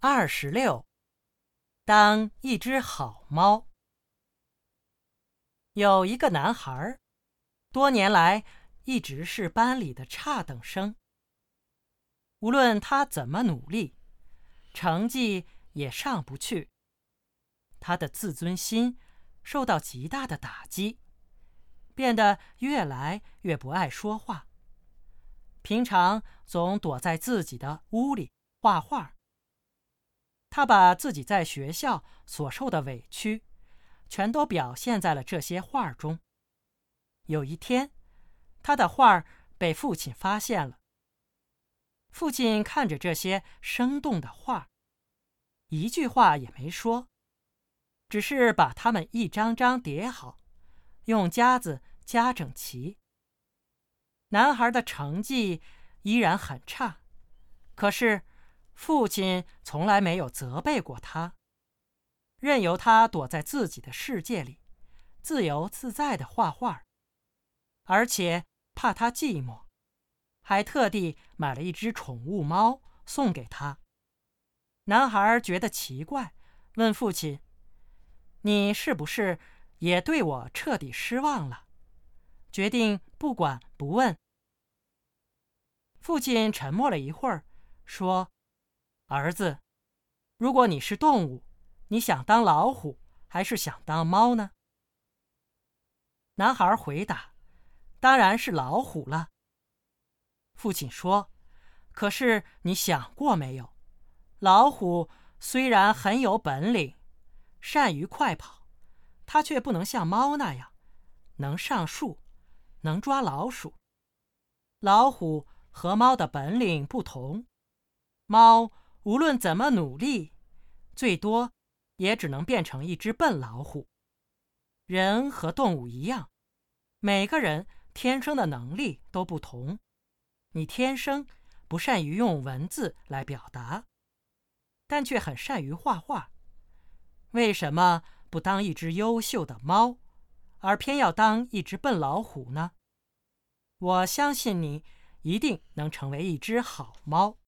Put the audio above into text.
26当一只好猫。有一个男孩，多年来一直是班里的差等生。无论他怎么努力，成绩也上不去。他的自尊心受到极大的打击，变得越来越不爱说话。平常总躲在自己的屋里画画。他把自己在学校所受的委屈全都表现在了这些画中。有一天，他的画被父亲发现了。父亲看着这些生动的画，一句话也没说，只是把它们一张张叠好，用夹子夹整齐。男孩的成绩依然很差，可是父亲从来没有责备过他，任由他躲在自己的世界里，自由自在地画画，而且怕他寂寞，还特地买了一只宠物猫送给他。男孩觉得奇怪，问父亲：“你是不是也对我彻底失望了？决定不管不问？”父亲沉默了一会儿，说：“儿子，如果你是动物，你想当老虎还是想当猫呢？”男孩回答：“当然是老虎了。”父亲说：“可是你想过没有？老虎虽然很有本领，善于快跑，它却不能像猫那样能上树，能抓老鼠。老虎和猫的本领不同，猫无论怎么努力，最多也只能变成一只笨老虎。人和动物一样，每个人天生的能力都不同。你天生不善于用文字来表达，但却很善于画画。为什么不当一只优秀的猫，而偏要当一只笨老虎呢？我相信你一定能成为一只好猫。”